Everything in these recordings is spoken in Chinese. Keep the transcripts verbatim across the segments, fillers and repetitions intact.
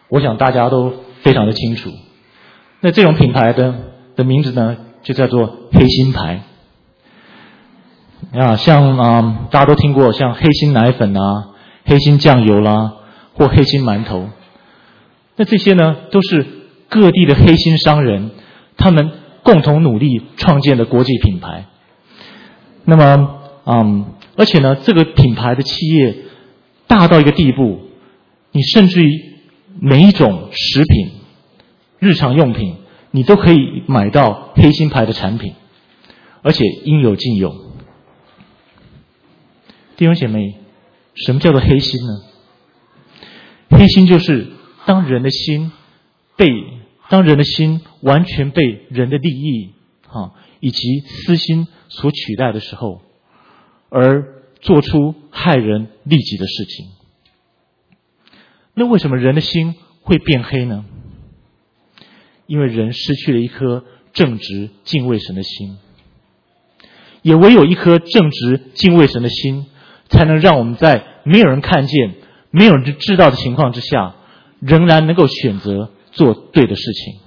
我想大家都非常的清楚。那这种品牌的的名字呢，就叫做黑心牌。啊，像啊、呃，大家都听过像黑心奶粉啊、黑心酱油啦，或黑心馒头。那这些呢，都是各地的黑心商人，他们共同努力创建的国际品牌。那么，嗯，而且呢，这个品牌的企业大到一个地步，你甚至于每一种食品、日常用品，你都可以买到黑心牌的产品，而且应有尽有。弟兄姐妹，什么叫做黑心呢？黑心就是当人的心被当人的心完全被人的利益啊以及私心所取代的时候，而做出害人利己的事情。那为什么人的心会变黑呢？因为人失去了一颗正直敬畏神的心。也唯有一颗正直敬畏神的心，才能让我们在没有人看见、没有人知道的情况之下，仍然能够选择做对的事情。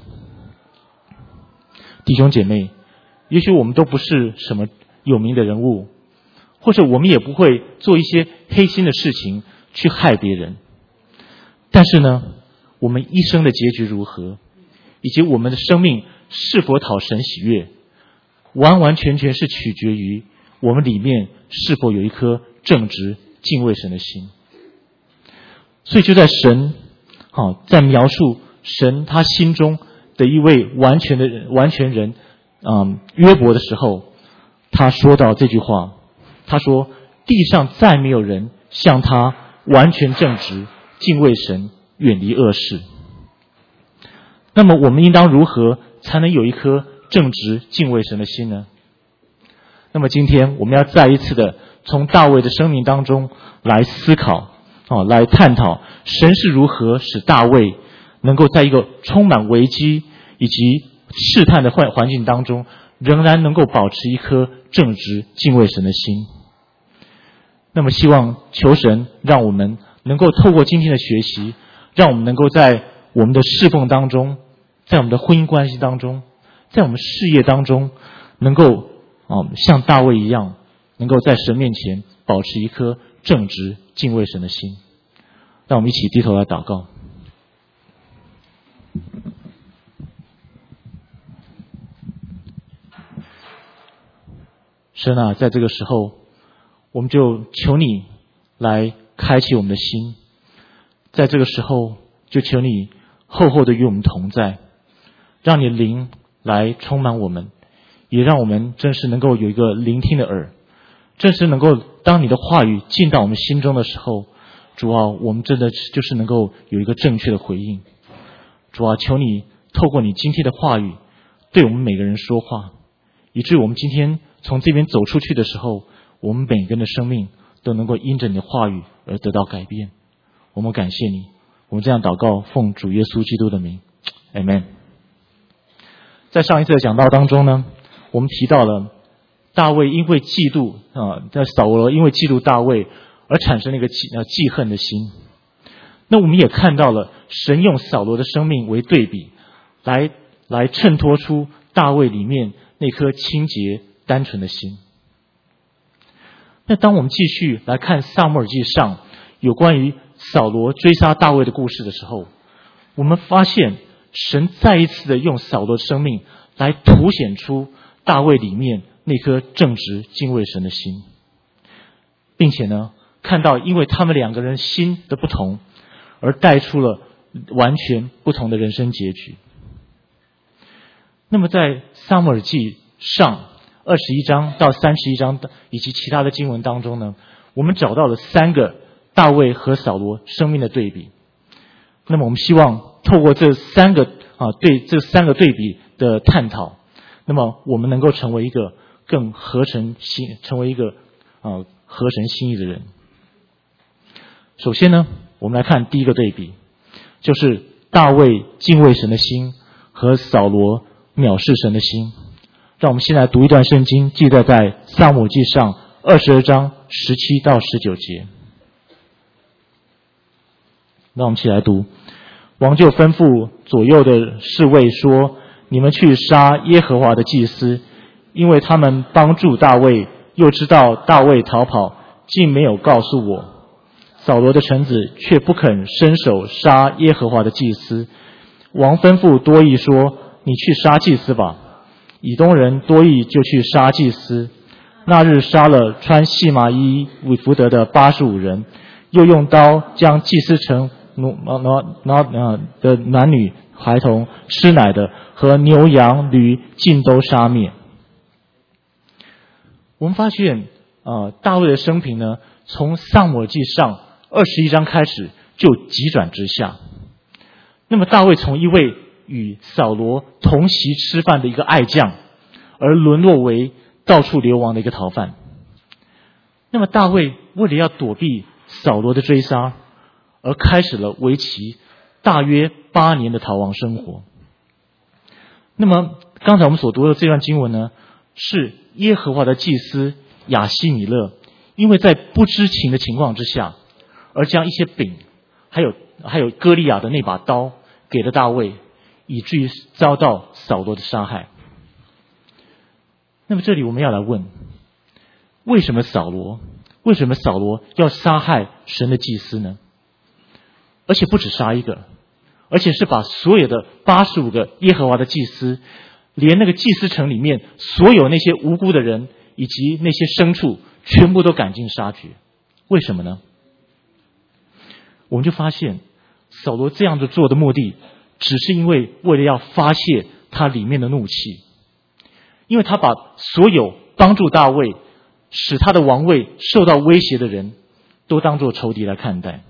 弟兄姐妹，也许我们都不是什么有名的人物，或者我们也不会做一些黑心的事情去害别人。但是呢，我们一生的结局如何，以及我们的生命是否讨神喜悦，完完全全是取决于我们里面是否有一颗正直敬畏神的心。所以就在神好在描述神他心中的一位完全的人完全人嗯约伯的时候，他说到这句话，他说地上再没有人像他完全正直敬畏神远离恶事。那么我们应当如何才能有一颗正直敬畏神的心呢？那么今天我们要再一次的从大卫的生命当中来思考哦，来探讨神是如何使大卫能够在一个充满危机以及试探的环环境当中，仍然能够保持一颗正直敬畏神的心。那么希望求神让我们能够透过今天的学习，让我们能够在我们的侍奉当中，在我们的婚姻关系当中，在我们事业当中，能够哦像大卫一样，能够在神面前保持一颗正直敬畏神的心。让我们一起低头来祷告。神啊，在这个时候，我们就求你来开启我们的心，在这个时候就求你厚厚的与我们同在，让你灵来充满我们，也让我们真是能够有一个聆听的耳，正是能够当你的话语进到我们心中的时候，主啊，我们真的就是能够有一个正确的回应。主啊，求你透过你今天的话语对我们每个人说话，以至于我们今天从这边走出去的时候，我们每个人的生命都能够因着你的话语而得到改变。我们感谢你，我们这样祷告，奉主耶稣基督的名 Amen。 在上一次的讲道当中呢，我们提到了大卫因为嫉妒啊，在扫罗因为嫉妒大卫而产生了一个记呃记恨的心。那我们也看到了神用扫罗的生命为对比，来来衬托出大卫里面那颗清洁单纯的心。那当我们继续来看撒母耳记上有关于扫罗追杀大卫的故事的时候，我们发现神再一次的用扫罗的生命来凸显出大卫里面那颗正直敬畏神的心，并且呢，看到因为他们两个人心的不同，而带出了完全不同的人生结局。那么在撒母耳记上二十一章到三十一章以及其他的经文当中呢，我们找到了三个大卫和扫罗生命的对比。那么我们希望透过这三个啊对这三个对比的探讨，那么我们能够成为一个更合神心成为一个啊合神心意的人。首先呢，我们来看第一个对比，就是大卫敬畏神的心和扫罗藐视神的心。让我们先来读一段圣经，记载在撒母耳记上二十二章十七到十九节。让我们一起来读。 王就吩咐左右的侍卫说：你们去杀耶和华的祭司，因为他们帮助大卫，又知道大卫逃跑，竟没有告诉我。扫罗的臣子却不肯伸手杀耶和华的祭司。王吩咐多益说：你去杀祭司吧。以东人多益就去杀祭司。那日杀了穿细麻衣以弗得的八十五人，又用刀将祭司城的男女孩童、吃奶的和牛羊驴尽都杀灭。我们发现呃，大卫的生平呢，从撒母耳记上二十一章开始就急转直下。那么大卫从一位与扫罗同席吃饭的一个爱将，而沦落为到处流亡的一个逃犯。那么大卫为了要躲避扫罗的追杀，而开始了为期大约八年的逃亡生活。那么刚才我们所读的这段经文呢，是耶和华的祭司亚希米勒，因为在不知情的情况之下，而将一些饼，还有还有歌利亚的那把刀给了大卫，以至于遭到扫罗的杀害。那么这里我们要来问，为什么扫罗为什么扫罗要杀害神的祭司呢？而且不止杀一个，而且是把所有的八十五个耶和华的祭司，连那个祭司城里面所有那些无辜的人以及那些牲畜全部都赶尽杀绝。为什么呢？我们就发现扫罗这样子做的目的，只是因为为了要发泄他里面的怒气，因为他把所有帮助大卫使他的王位受到威胁的人都当作仇敌来看待。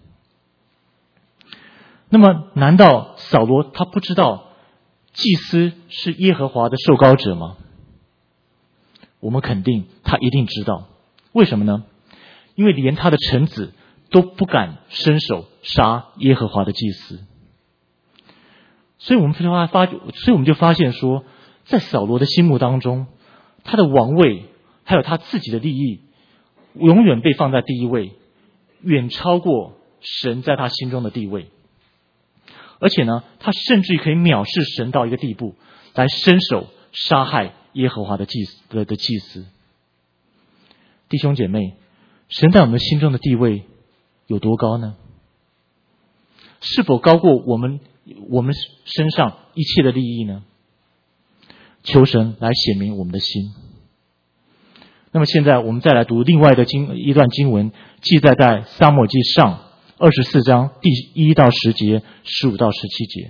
那么难道扫罗他不知道祭司是耶和华的受膏者吗？我们肯定他一定知道。为什么呢？因为连他的臣子都不敢伸手杀耶和华的祭司。所以我们就发发，所以我们就发现说，在扫罗的心目当中，他的王位还有他自己的利益，永远被放在第一位，远超过神在他心中的地位。而且呢，他甚至于可以藐视神到一个地步，来伸手杀害耶和华的祭司的的祭司。弟兄姐妹，神在我们心中的地位有多高呢？是否高过我们我们身上一切的利益呢？求神来显明我们的心。那么现在我们再来读另外的经一段经文，记载在撒母耳记上二十四章第一到十节，十五到十七节。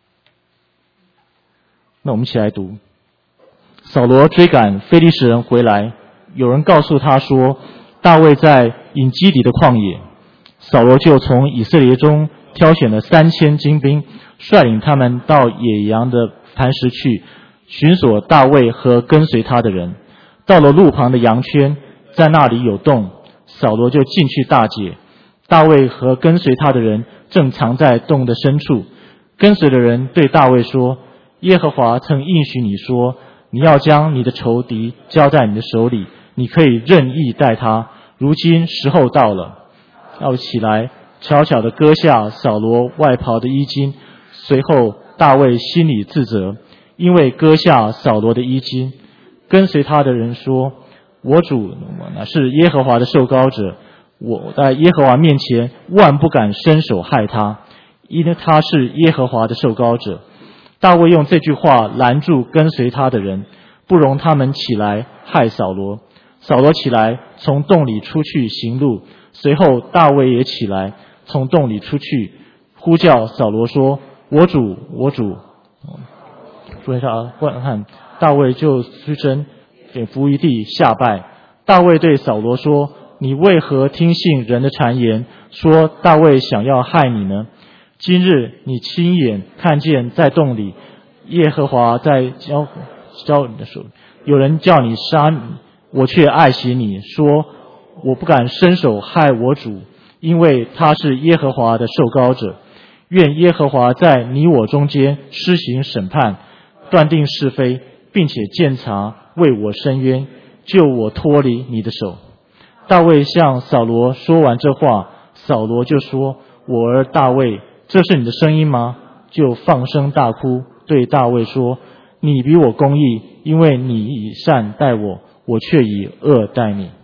那我们一起来读。扫罗追赶非利士人回来，有人告诉他说，大卫在隐基底的旷野。扫罗就从以色列中挑选了三千精兵，率领他们到野羊的磐石去，寻索大卫和跟随他的人。到了路旁的羊圈，在那里有洞，扫罗就进去大解。大卫和跟随他的人正藏在洞的深处。跟随的人对大卫说，耶和华曾应许你说，你要将你的仇敌交在你的手里，你可以任意待他。如今时候到了，要起来悄悄地割下扫罗外袍的衣襟。随后大卫心里自责，因为割下扫罗的衣襟。跟随他的人说，我主乃是耶和华的受膏者，我在耶和华面前万不敢伸手害他，因为他是耶和华的受膏者。大卫用这句话拦住跟随他的人，不容他们起来害扫罗。扫罗起来从洞里出去行路，随后大卫也起来从洞里出去，呼叫扫罗说，我主我主。说一下观看，大卫就屈身给伏于地下拜。大卫对扫罗说，你为何听信人的谗言，说大卫想要害你呢？今日你亲眼看见在洞里耶和华在教教你的手，有人叫你杀你，我却爱惜你，说我不敢伸手害我主，因为他是耶和华的受膏者。愿耶和华在你我中间施行审判，断定是非，并且鉴察，为我伸冤，救我脱离你的手。大卫向扫罗说完这话，扫罗就说，我儿大卫， 这是你的声音吗？就放声大哭，对大卫说：你比我公义，因为你以善待我，我却以恶待你。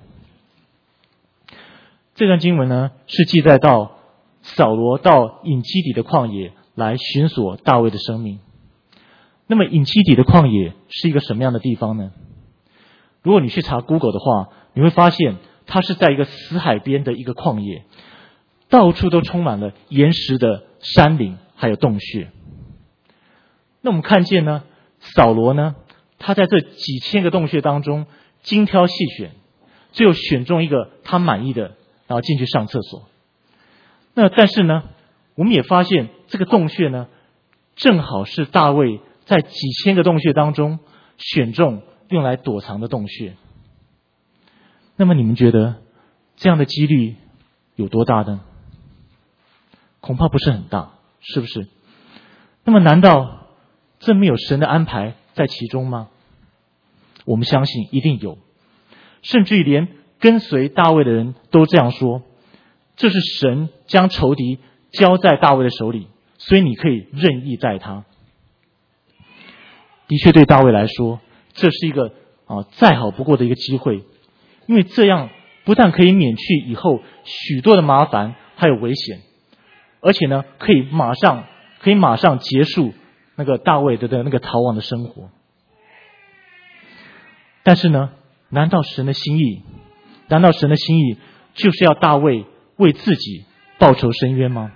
这段经文呢，是记载到扫罗到隐基底的旷野来寻索大卫的生命。那么隐基底的旷野是一个什么样的地方呢？如果你去查 Google 的话，你会发现它是在一个死海边的一个旷野，到处都充满了岩石的山岭还有洞穴。那我们看见呢，扫罗呢，他在这几千个洞穴当中精挑细选，最后选中一个他满意的，然后进去上厕所。那但是呢，我们也发现这个洞穴呢，正好是大卫在几千个洞穴当中选中用来躲藏的洞穴。那么你们觉得这样的几率有多大呢？恐怕不是很大，是不是？那么难道这没有神的安排在其中吗？我们相信一定有，甚至于连跟随大卫的人都这样说，这是神将仇敌交在大卫的手里，所以你可以任意待他。的确对大卫来说，这是一个啊再好不过的一个机会，因为这样不但可以免去以后许多的麻烦还有危险，而且呢可以马上可以马上结束那个大卫的那个逃亡的生活。但是呢，难道神的心意难道神的心意就是要大卫为自己报仇伸冤吗？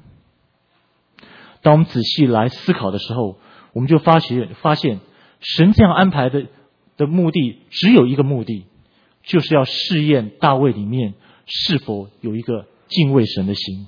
当我们仔细来思考的时候，我们就发现发现神这样安排的的目的只有一个目的，就是要试验大卫里面是否有一个敬畏神的心。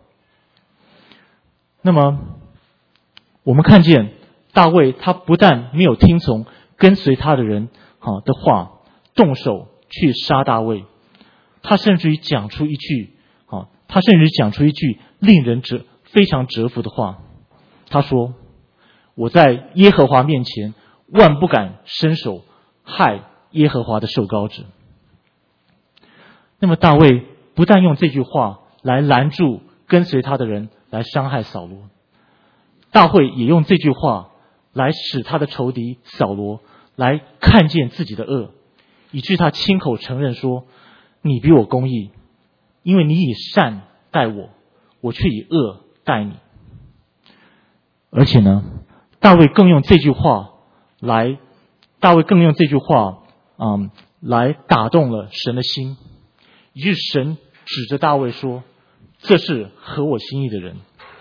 那么我们看见大卫他不但没有听从跟随他的人好的话，动手去杀大卫，他甚至于讲出一句好他甚至讲出一句令人折非常折服的话。他说：我在耶和华面前万不敢伸手害耶和华的受膏者。那么大卫不但用这句话来拦住跟随他的人来伤害扫罗，大卫也用这句话来使他的仇敌扫罗来看见自己的恶，以致他亲口承认说：你比我公义，因为你以善待我，我却以恶待你。而且呢，大卫更用这句话来，大卫更用这句话，嗯，来打动了神的心，以致神指着大卫说：这是合我心意的人。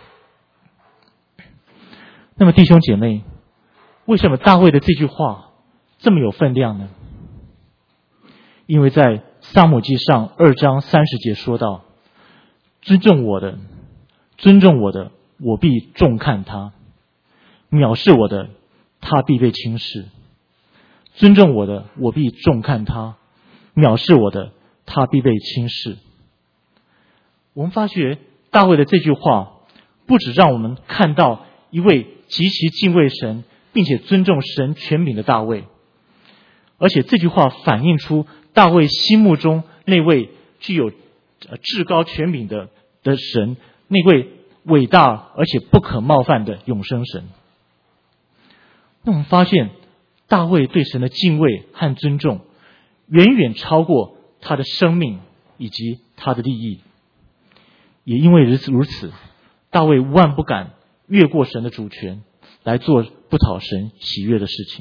那么弟兄姐妹，为什么大卫的这句话这么有分量呢？因为在撒母记上二章三十节说到：尊重我的，尊重我的，我必重看他；藐视我的，他必被轻视。尊重我的，我必重看他；藐视我的，他必被轻视。我们发觉大卫的这句话，不只让我们看到一位极其敬畏神并且尊重神权柄的大卫，而且这句话反映出大卫心目中那位具有至高权柄的的神，那位伟大而且不可冒犯的永生神。那我们发现大卫对神的敬畏和尊重远远超过他的生命以及他的利益。也因为如此如此，大卫万不敢越过神的主权来做不讨神喜悦的事情。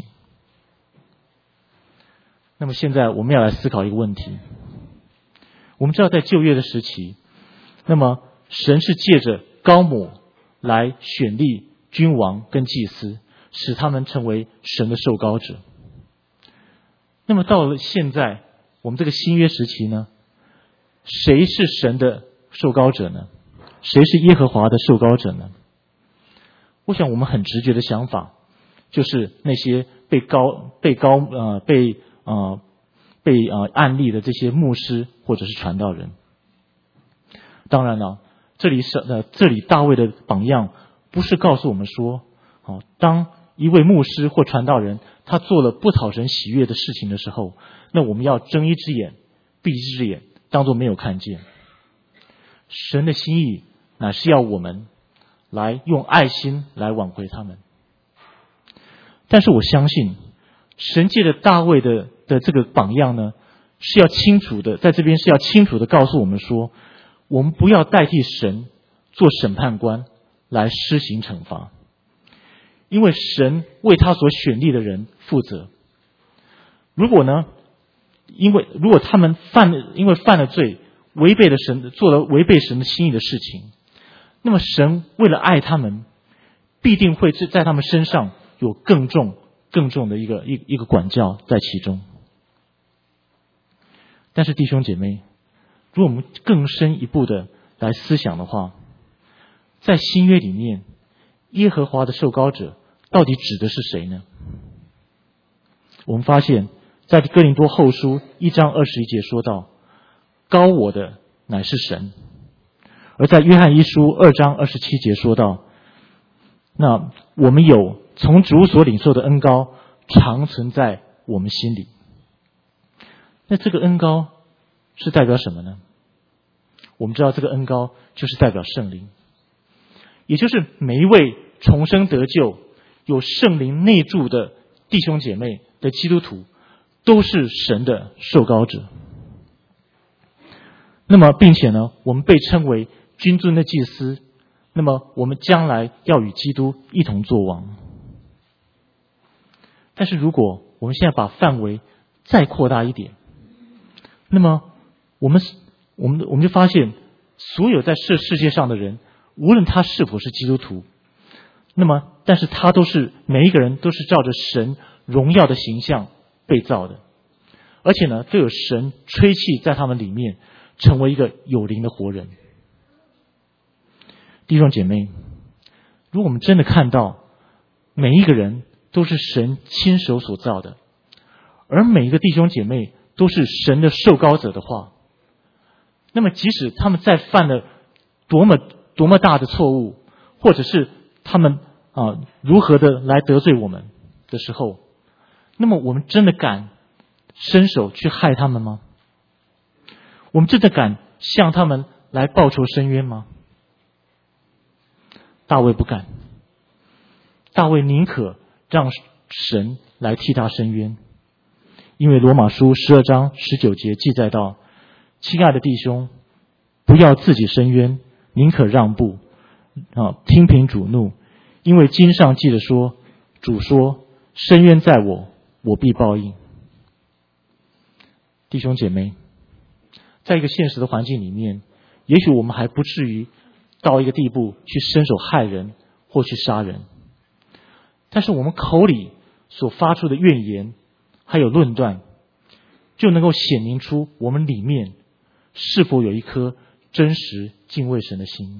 那么现在我们要来思考一个问题。我们知道在旧约的时期，那么神是借着膏抹来选立君王跟祭司，使他们成为神的受膏者。那么到了现在我们这个新约时期呢，谁是神的受膏者呢？谁是耶和华的受膏者呢？我想我们很直觉的想法就是那些被膏被膏呃被呃被呃案例的这些牧师或者是传道人。当然了，这里是呃这里大卫的榜样不是告诉我们说，哦，当一位牧师或传道人他做了不讨神喜悦的事情的时候，那我们要睁一只眼闭一只眼，当作没有看见。神的心意乃是要我们来用爱心来挽回他们。但是我相信，神借着大卫的的这个榜样呢，是要清楚的，在这边是要清楚的告诉我们说，我们不要代替神做审判官来施行惩罚，因为神为他所选立的人负责。如果呢，因为如果他们犯了，因为犯了罪，违背了神，做了违背神的心意的事情，那么神为了爱他们，必定会在他们身上有更重、更重的一个一一个管教在其中。但是弟兄姐妹，如果我们更深一步的来思想的话，在新约里面，耶和华的受膏者到底指的是谁呢？我们发现在哥林多后书一章二十一节说到，膏我的乃是神。而在约翰一书二章二十七节说到，那我们有从主所领受的恩膏常存在我们心里。那这个恩膏是代表什么呢？我们知道这个恩膏就是代表圣灵，也就是每一位重生得救有圣灵内住的弟兄姐妹的基督徒都是神的受膏者。那么并且呢，我们被称为君尊的祭司，那么我们将来要与基督一同作王。但是如果我们现在把范围再扩大一点，那么我们我们我们就发现，所有在世世界上的人，无论他是否是基督徒，那么但是他都是每一个人都是照着神荣耀的形象被造的，而且呢，都有神吹气在他们里面，成为一个有灵的活人。弟兄姐妹，如果我们真的看到每一个人都是神亲手所造的，而每一个弟兄姐妹都是神的受膏者的话，那么即使他们再犯了多么多么大的错误，或者是他们啊如何的来得罪我们的时候，那么我们真的敢伸手去害他们吗？我们真的敢向他们来报仇申冤吗？大卫不敢，大卫宁可让神来替他申冤。因为罗马书十二章十九节记载到，亲爱的弟兄，不要自己申冤，宁可让步啊，听凭主怒，因为经上记着说，主说，申冤在我，我必报应。弟兄姐妹，在一个现实的环境里面，也许我们还不至于到一个地步去伸手害人或去杀人，但是我们口里所发出的怨言还有论断，就能够显明出我们里面是否有一颗真实敬畏神的心。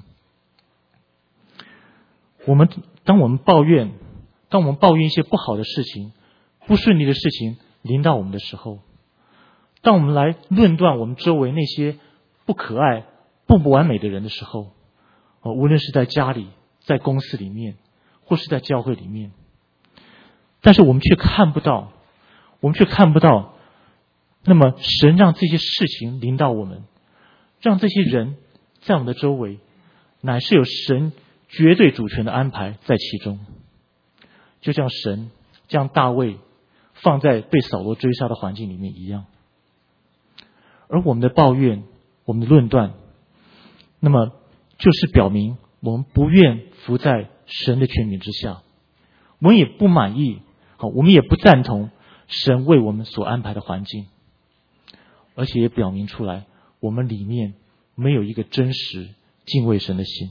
我们当我们抱怨当我们抱怨一些不好的事情、不顺利的事情临到我们的时候，当我们来论断我们周围那些不可爱、不完美的人的时候，无论是在家里、在公司里面，或是在教会里面，但是我们却看不到我们却看不到那么神让这些事情临到我们，让这些人在我们的周围，乃是有神绝对主权的安排在其中。就像神将大卫放在被扫罗追杀的环境里面一样。而我们的抱怨、我们的论断，那么就是表明我们不愿服在神的权柄之下，我们也不满意，好，我们也不赞同神为我们所安排的环境，而且也表明出来我们里面没有一个真实敬畏神的心。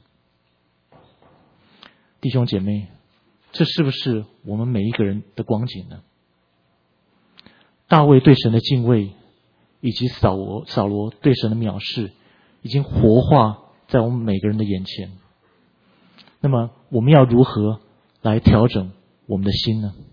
弟兄姐妹，这是不是我们每一个人的光景呢？大卫对神的敬畏，以及扫罗扫罗对神的藐视，已经活化在我们每个人的眼前。那么我们要如何来调整我们的心呢？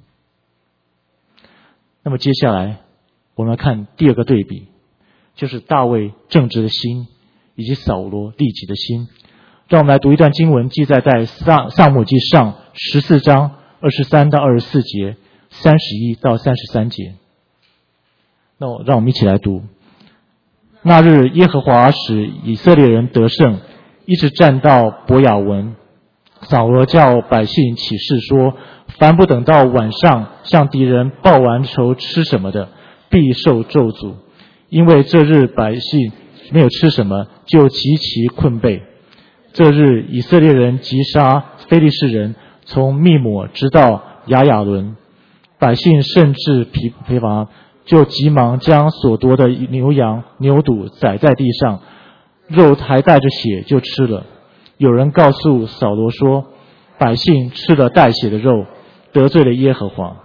那么接下来我们来看第二个对比，就是大卫正直的心以及扫罗利己的心。让我们来读一段经文，记载在撒撒母耳记上十四章二十三到二十四节，三十一到三十三节。那我让我们一起来读。那日耶和华使以色列人得胜，一直战到伯亚文， 扫罗叫百姓起誓说，凡不等到晚上向敌人报完仇吃什么的，必受咒诅。因为这日百姓没有吃什么，就极其困惫。这日以色列人击杀非利士人，从密抹直到亚雅伦，百姓甚至疲疲乏，就急忙将所夺的牛羊牛犊宰在地上，肉还带着血就吃了。有人告诉扫罗说，百姓吃了带血的肉，得罪了耶和华。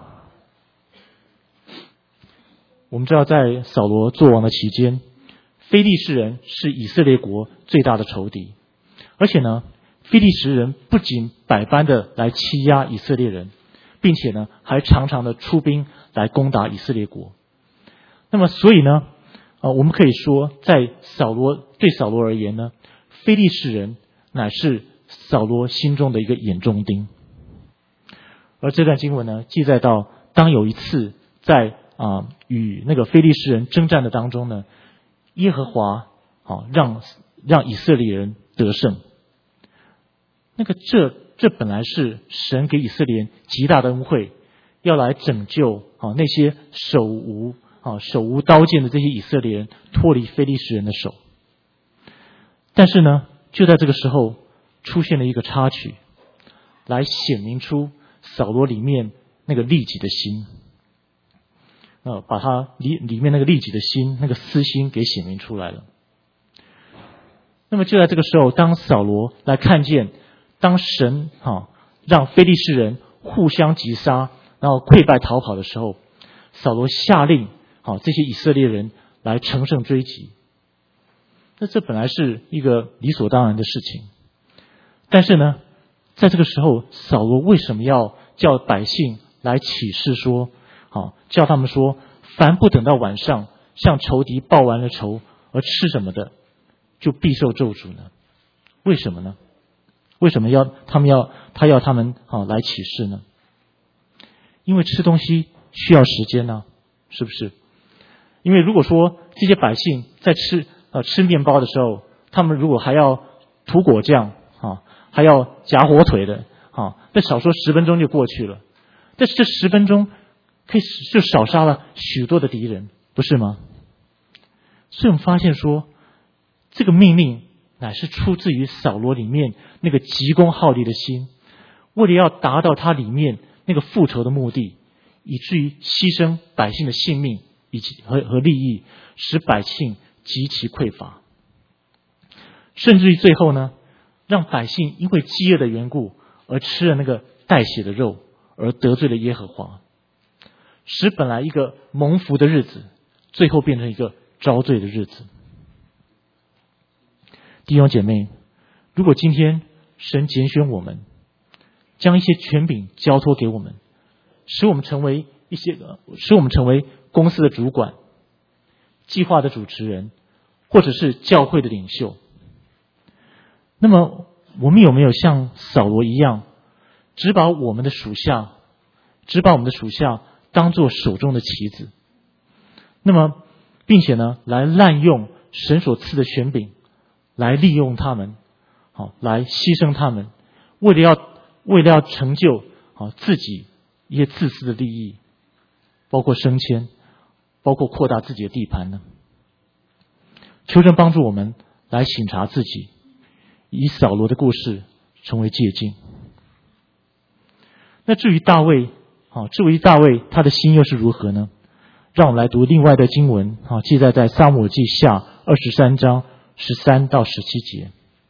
我们知道在扫罗作王的期间，非利士人是以色列国最大的仇敌，而且呢，非利士人不仅百般的来欺压以色列人，并且呢，还常常的出兵来攻打以色列国。那么所以呢，呃，我们可以说，在扫罗对扫罗而言呢，非利士人乃是扫罗心中的一个眼中钉。而这段经文呢，记载到当有一次在啊、呃、与那个非利士人征战的当中呢，耶和华好、啊、让让以色列人得胜。那个这这本来是神给以色列人极大的恩惠，要来拯救啊那些手无啊手无刀剑的这些以色列人脱离非利士人的手。但是呢，就在这个时候出现了一个插曲，来显明出扫罗里面那个利己的心，呃，把他里里面那个利己的心，那个私心给显明出来了。那么就在这个时候，当扫罗来看见，当神哈、啊、让非利士人互相击杀，然后溃败逃跑的时候，扫罗下令好、啊、这些以色列人来乘胜追击。那这本来是一个理所当然的事情，但是呢，在这个时候，扫罗为什么要叫百姓来起誓说，好，叫他们说，凡不等到晚上向仇敌报完了仇而吃什么的，就必受咒诅呢？为什么呢？为什么要他们要他要他们啊来起誓呢？因为吃东西需要时间呢、啊，是不是？因为如果说这些百姓在吃呃吃面包的时候，他们如果还要涂果酱啊，还要夹火腿的啊，那少说十分钟就过去了。但是这十分钟可以就少杀了许多的敌人，不是吗？所以我们发现说，这个命令乃是出自于扫罗里面那个急功好利的心，为了要达到他里面那个复仇的目的，以至于牺牲百姓的性命以及和和利益，使百姓极其匮乏，甚至于最后呢，让百姓因为饥饿的缘故而吃了那个带血的肉，而得罪了耶和华，使本来一个蒙福的日子，最后变成一个遭罪的日子。弟兄姐妹，如果今天神拣选我们，将一些权柄交托给我们，使我们成为一些使我们成为公司的主管、计划的主持人，或者是教会的领袖，那么我们有没有像扫罗一样，只把我们的属下只把我们的属下当作手中的棋子，那么并且呢来滥用神所赐的权柄，来利用他们，好，来牺牲他们，为了要为了要成就好自己一些自私的利益，包括升迁，包括扩大自己的地盘呢？求神帮助我们来省察自己，以扫罗的故事成为借鉴。那至于大卫，好，至于大卫他的心又是如何呢？让我们来读另外的经文，好，记载在撒母耳记下二十三章十三到十七节。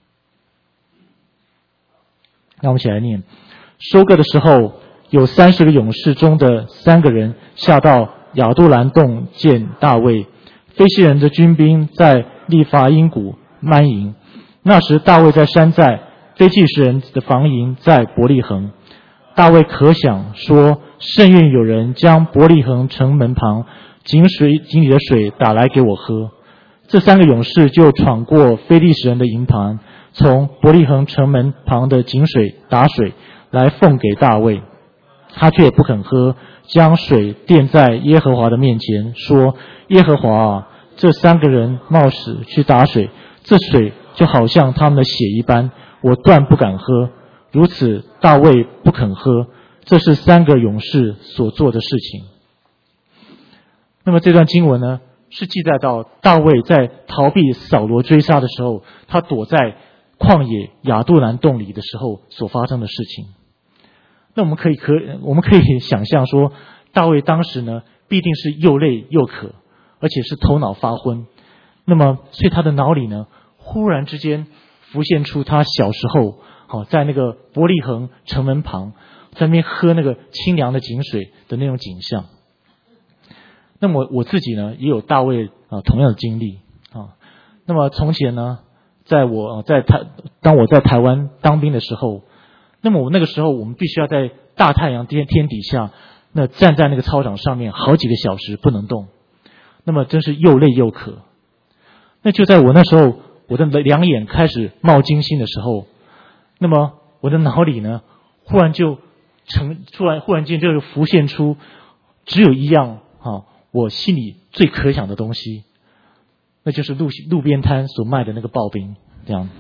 让我们一起来念：收割的时候，有三十个勇士中的三个人下到亚杜兰洞见大卫。非西人的军兵在利伐因谷蛮营，那时大卫在山寨，非利士人的防营在伯利恒。大卫可想说，甚愿有人将伯利恒城门旁井水井里的水打来给我喝。这三个勇士就闯过非利士人的营盘，从伯利恒城门旁的井水打水来奉给大卫，他却不肯喝，将水垫在耶和华的面前，说：耶和华啊，这三个人冒死去打水，这水就好像他们的血一般，我断不敢喝。 如此大卫不肯喝，这是三个勇士所做的事情。那么这段经文呢，是记载到大卫在逃避扫罗追杀的时候，他躲在旷野亚杜兰洞里的时候所发生的事情。那我们可以可我们可以想象说，大卫当时呢必定是又累又渴，而且是头脑发昏。那么所以他的脑里呢忽然之间浮现出他小时候好在那个伯利恒城门旁在那边喝那个清凉的井水的那种景象。那么我自己呢也有大卫啊同样的经历啊。那么从前呢，在我在台当我在台湾当兵的时候，那么我那个时候我们必须要在大太阳天天底下，那站在那个操场上面好几个小时不能动，那么真是又累又渴。那就在我那时候，我的两眼开始冒金星的时候，那么我的脑里呢，忽然就成突然忽然间就浮现出只有一样啊，我心里最可想的东西，那就是路路边摊所卖的那个刨冰，这样。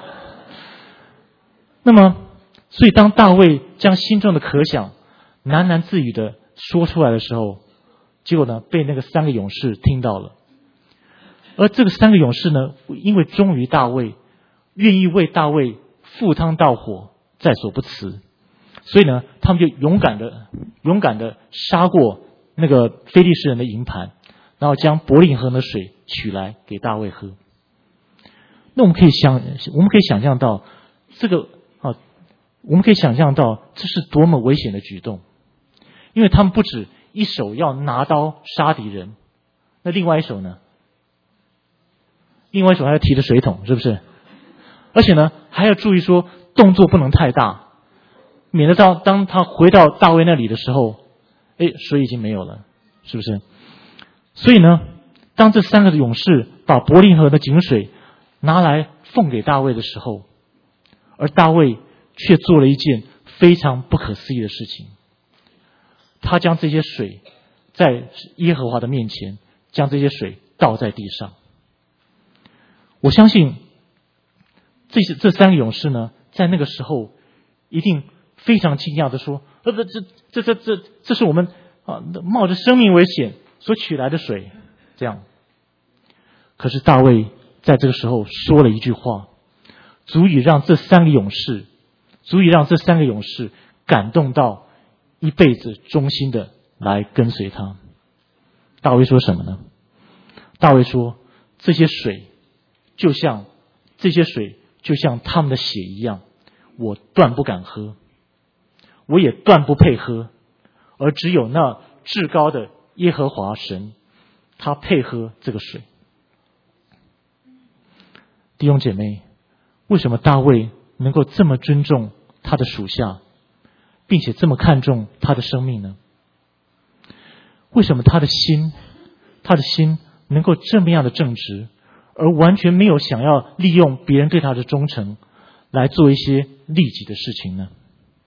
那么，所以当大卫将心中的可想喃喃自语的说出来的时候，结果呢，被那个三个勇士听到了。而这个三个勇士呢，因为忠于大卫，愿意为大卫赴汤蹈火，在所不辞，所以呢，他们就勇敢的、勇敢的杀过那个非利士人的营盘，然后将伯利恒的水取来给大卫喝。那我们可以想，我们可以想象到这个啊，我们可以想象到这是多么危险的举动，因为他们不止一手要拿刀杀敌人，那另外一手呢？另外一手还要提着水桶，是不是？而且呢，还要注意说动作不能太大，免得到当他回到大卫那里的时候，哎，水已经没有了，是不是？所以呢，当这三个勇士把伯利恒的井水拿来奉给大卫的时候，而大卫却做了一件非常不可思议的事情，他将这些水在耶和华的面前，将这些水倒在地上。我相信这些这三个勇士呢，在那个时候一定非常惊讶的说：“呃，这这这这这这是我们啊冒着生命危险所取来的水。”这样，可是大卫在这个时候说了一句话，足以让这三个勇士，足以让这三个勇士感动到一辈子忠心的来跟随他。大卫说什么呢？大卫说：“这些水。”就像这些水就像他们的血一样，我断不敢喝，我也断不配喝，而只有那至高的耶和华神，他配喝这个水。弟兄姐妹，为什么大卫能够这么尊重他的属下，并且这么看重他的生命呢？为什么他的心他的心能够这么样的正直，而完全没有想要利用别人对他的忠诚来做一些利己的事情呢？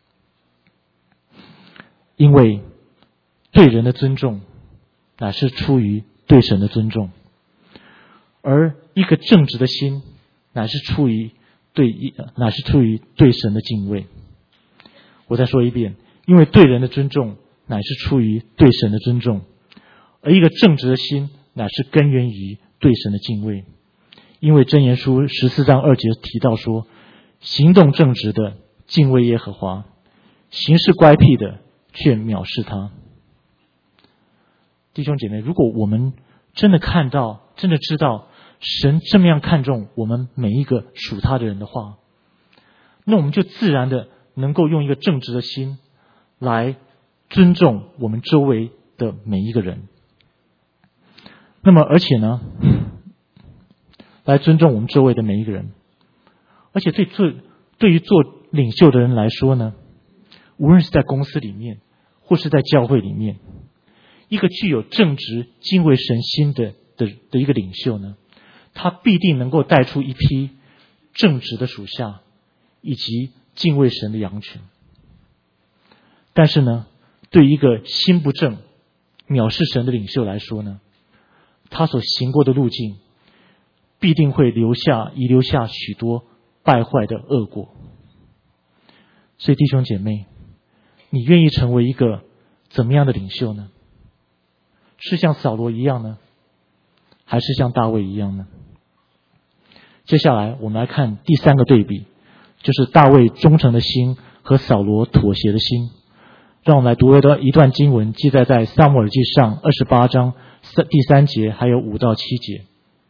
因为对人的尊重乃是出于对神的尊重，而一个正直的心乃是出于对乃是出于对神的敬畏。我再说一遍，因为对人的尊重乃是出于对神的尊重，而一个正直的心乃是根源于对神的敬畏。因为箴言书十四章二节提到说，行动正直的敬畏耶和华，行事乖僻的却藐视他。弟兄姐妹，如果我们真的看到真的知道神这么样看重我们每一个属他的人的话，那我们就自然的能够用一个正直的心来尊重我们周围的每一个人。那么而且呢来尊重我们周围的每一个人。而且对做对于做领袖的人来说呢，无论是在公司里面或是在教会里面，一个具有正直敬畏神心的的的一个领袖呢，他必定能够带出一批正直的属下以及敬畏神的羊群。但是呢，对于一个心不正藐视神的领袖来说呢，他所行过的路径必定会留下遗留下许多败坏的恶果。 所以弟兄姐妹，你愿意成为一个怎么样的领袖呢？是像扫罗一样呢，还是像大卫一样呢？接下来我们来看第三个对比，就是大卫忠诚的心和扫罗妥协的心。让我们来读一段一段经文，记载在撒母耳记上二十八章第三节还有五到七节。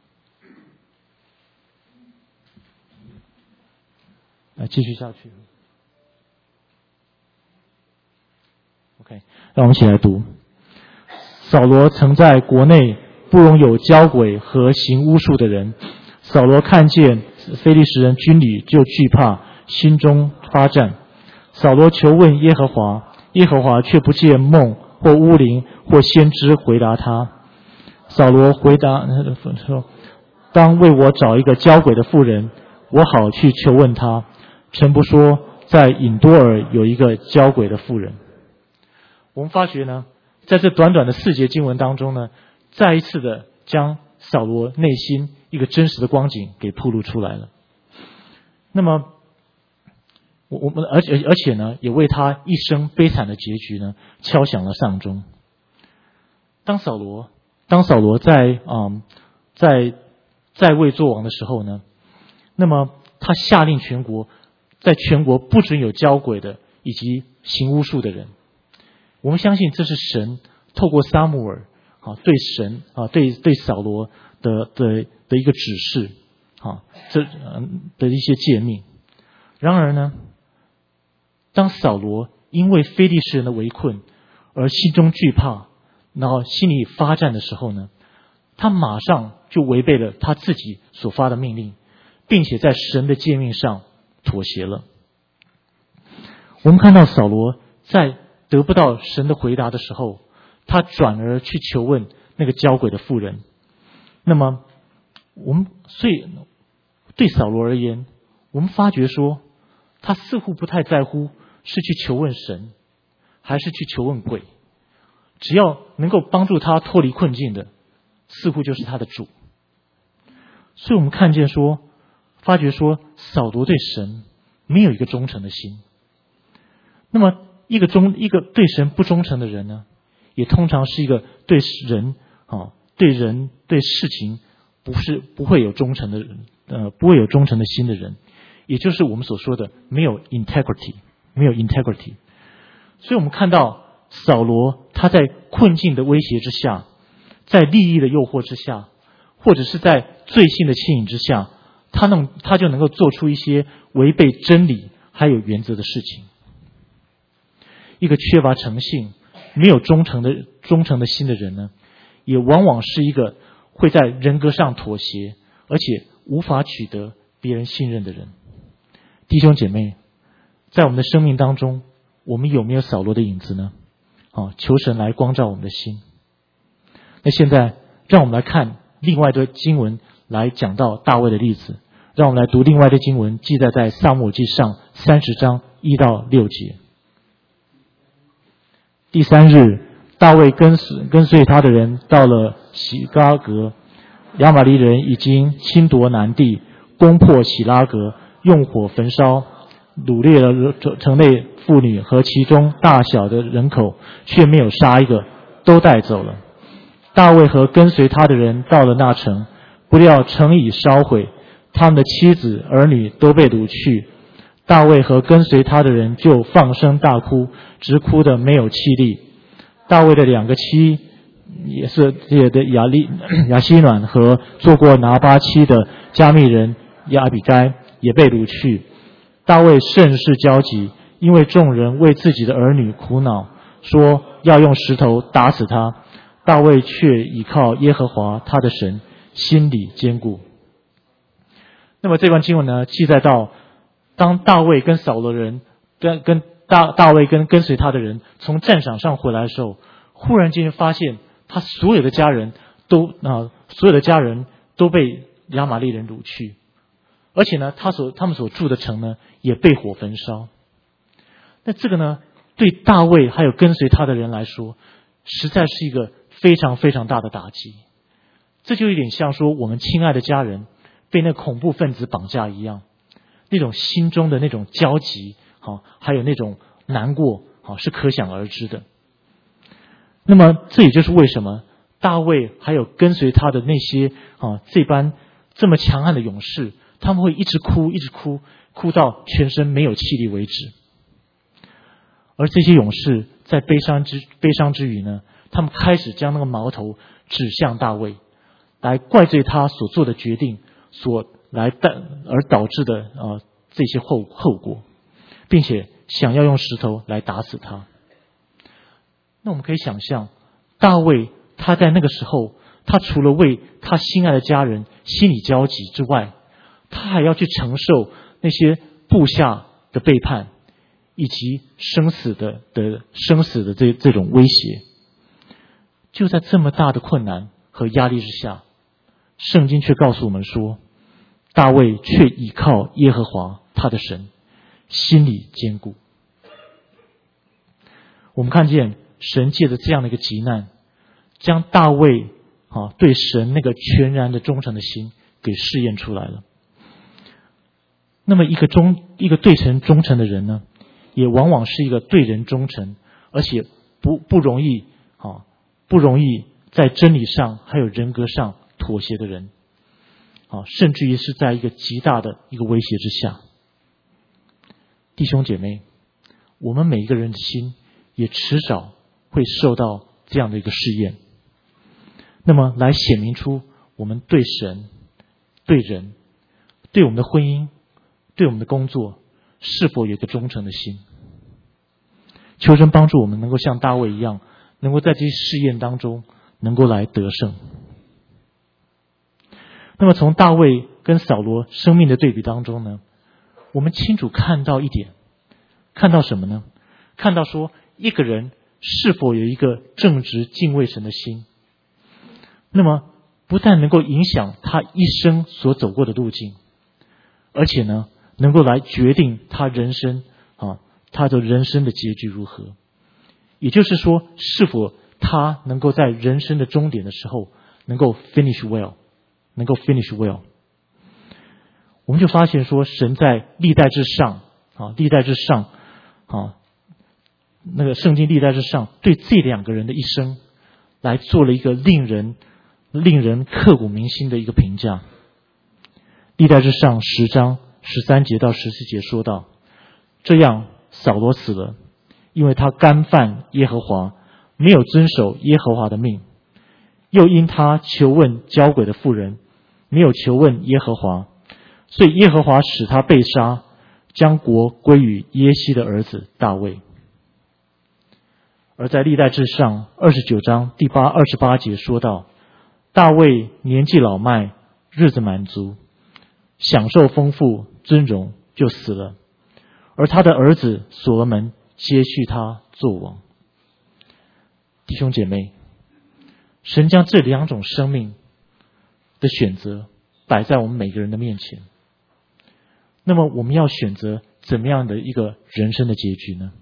来继续下去。OK， 让我们一起来读。扫罗曾在国内不容有交鬼和行巫术的人。扫罗看见非利士人军旅就惧怕，心中发战。扫罗求问耶和华，耶和华却不借梦或巫灵或先知回答他。扫罗回答说：当为我找一个交鬼的妇人，我好去求问他。臣不说在隐多尔有一个交鬼的妇人。我们发觉呢，在这短短的四节经文当中呢，再一次的将扫罗内心一个真实的光景给暴露出来了。那么我我们而且而且呢，也为他一生悲惨的结局呢敲响了丧钟。当扫罗当扫罗在嗯在在位作王的时候呢，那么他下令全国，在全国不准有交鬼的以及行巫术的人。我们相信这是神透过撒母耳啊对神啊对对扫罗的的的一个指示啊，这嗯的一些诫命。然而呢，当扫罗因为非利士人的围困而心中惧怕，然后心里发战的时候呢，他马上就违背了他自己所发的命令，并且在神的诫命上妥协了。我们看到扫罗在得不到神的回答的时候，他转而去求问那个交鬼的妇人。那么我们所以对扫罗而言，我们发觉说他似乎不太在乎是去求问神还是去求问鬼，只要能够帮助他脱离困境的，似乎就是他的主。所以我们看见说发觉说扫罗对神没有一个忠诚的心。那么一个忠一个对神不忠诚的人呢，也通常是一个对人啊对人对事情不是不会有忠诚的人呃不会有忠诚的心的人，也就是我们所说的没有 integrity 没有 integrity。 所以我们看到扫罗他在困境的威胁之下，在利益的诱惑之下，或者是在罪性的牵引之下，他能他就能够做出一些违背真理还有原则的事情。一个缺乏诚信没有忠诚的忠诚的心的人呢，也往往是一个会在人格上妥协，而且无法取得别人信任的人。弟兄姐妹，在我们的生命当中，我们有没有扫罗的影子呢？啊，求神来光照我们的心。那现在让我们来看另外的经文来讲到大卫的例子。让我们来读另外的经文，记载在撒母耳记上三十章一到六节。第三日，大卫跟随跟随他的人到了喜拉格，亚玛力人已经侵夺南地，攻破喜拉格，用火焚烧，掳掠了城内妇女和其中大小的人口，却没有杀一个，都带走了。大卫和跟随他的人到了那城，不料城已烧毁，他们的妻子儿女都被掳去。大卫和跟随他的人就放声大哭，直哭得没有气力。大卫的两个妻也是也的亚利亚希暖和做过拿巴妻的加密人亚比该也被掳去。大卫甚是焦急，因为众人为自己的儿女苦恼，说要用石头打死他。大卫却倚靠耶和华他的神，心里坚固。那么这段经文呢，记载到当大卫跟扫罗人跟跟大大卫跟跟随他的人从战场上回来的时候，忽然间发现他所有的家人都啊、呃、所有的家人都被亚玛力人掳去，而且呢，他所他们所住的城呢也被火焚烧。那这个呢，对大卫还有跟随他的人来说，实在是一个非常非常大的打击。这就有点像说我们亲爱的家人被那恐怖分子绑架一样，那种心中的那种焦急好，还有那种难过，好，是可想而知的。那么这也就是为什么大卫还有跟随他的那些啊这般这么强悍的勇士，他们会一直哭一直哭，哭到全身没有气力为止。而这些勇士在悲伤之悲伤之余呢，他们开始将那个矛头指向大卫，来怪罪他所做的决定所来带而导致的啊这些后后果，并且想要用石头来打死他。那我们可以想象，大卫他在那个时候，他除了为他心爱的家人心里焦急之外，他还要去承受那些部下的背叛，以及生死的的生死的这这种威胁。就在这么大的困难和压力之下，圣经却告诉我们说，大卫却倚靠耶和华他的神，心里坚固。我们看见神借着这样的一个急难，将大卫啊对神那个全然的忠诚的心给试验出来了。那么一个忠一个对神忠诚的人呢，也往往是一个对人忠诚，而且不不容易啊不容易在真理上还有人格上妥协的人啊，甚至于是在一个极大的一个威胁之下。弟兄姐妹，我们每一个人的心也迟早会受到这样的一个试验，那么来显明出我们对神、对人、对我们的婚姻、对我们的工作是否有一个忠诚的心。求神帮助我们能够像大卫一样，能够在这些试验当中能够来得胜。那么从大卫跟扫罗生命的对比当中呢，我们清楚看到一点，看到什么呢？看到说一个人是否有一个正直敬畏神的心，那么不但能够影响他一生所走过的路径，而且呢能够来决定他人生啊他的人生的结局如何。也就是说，是否他能够在人生的终点的时候能够 finish well， 能够 finish well。 我们就发现说，神在历代之上啊历代之上啊那个圣经历代之上对这两个人的一生来做了一个令人令人刻骨铭心的一个评价。历代之上十章十三节到十四节说到，这样扫罗死了，因为他干犯耶和华，没有遵守耶和华的命，又因他求问交鬼的妇人，没有求问耶和华，所以耶和华使他被杀，将国归于耶西的儿子大卫。而在历代志上二十九章第八二十八节说到，大卫年纪老迈，日子满足，享受丰富尊荣，就死了，而他的儿子所罗门接续他做王。弟兄姐妹，神将这两种生命的选择摆在我们每个人的面前，那么我们要选择怎么样的一个人生的结局呢？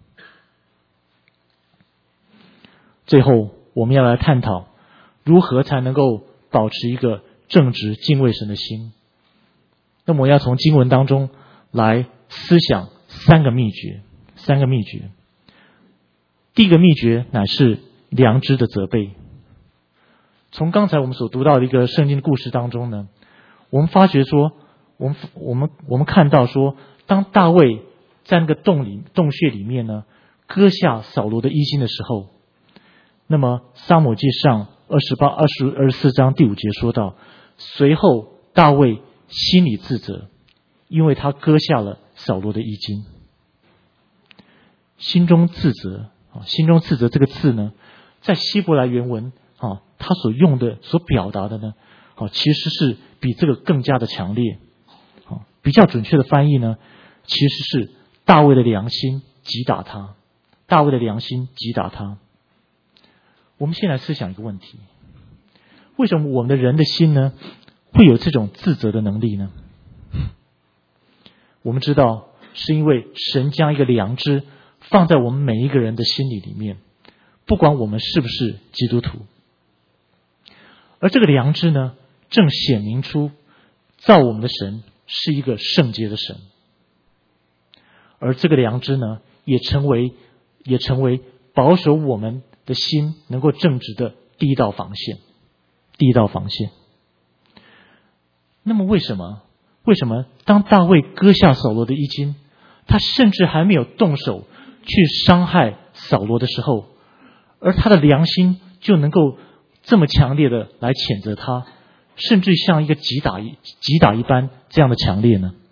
最后我们要来探讨如何才能够保持一个正直敬畏神的心。那么我要从经文当中来思想三个秘诀三个秘诀。第一个秘诀乃是良知的责备。从刚才我们所读到的一个圣经的故事当中呢，我们发觉说我们我们我们看到说，当大卫在那个洞里洞穴里面呢割下扫罗的衣襟的时候，那么撒母记上二十八、二十、二十四章第五节说到，随后大卫心里自责，因为他割下了扫罗的衣襟。心中自责啊，心中自责这个字呢，在希伯来原文啊，他所用的、所表达的呢，啊，其实是比这个更加的强烈。啊，比较准确的翻译呢，其实是大卫的良心击打他，大卫的良心击打他。我们先来思想一个问题：为什么我们的人的心呢，会有这种自责的能力呢？我们知道，是因为神将一个良知放在我们每一个人的心里里面，不管我们是不是基督徒。而这个良知呢，正显明出造我们的神是一个圣洁的神。 而这个良知呢，也成为也成为保守我们的心能够正直的第一道防线，第一道防线。那么为什么？为什么当大卫割下扫罗的衣襟，他甚至还没有动手去伤害扫罗的时候，而他的良心就能够这么强烈的来谴责他，甚至像一个击打一击打一般这样的强烈呢？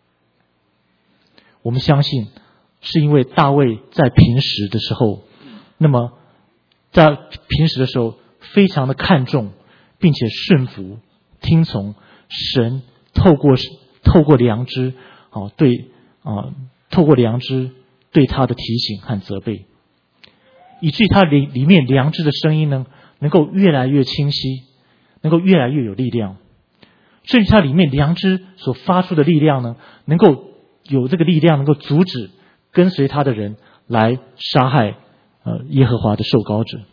我们相信是因为大卫在平时的时候，那么在平时的时候非常的看重并且顺服听从神透过透过良知啊对啊透过良知对他的提醒和责备，以至于他里里面良知的声音呢能够越来越清晰，能够越来越有力量，甚至他里面良知所发出的力量呢，能够有这个力量能够阻止跟随他的人来杀害呃耶和华的受膏者。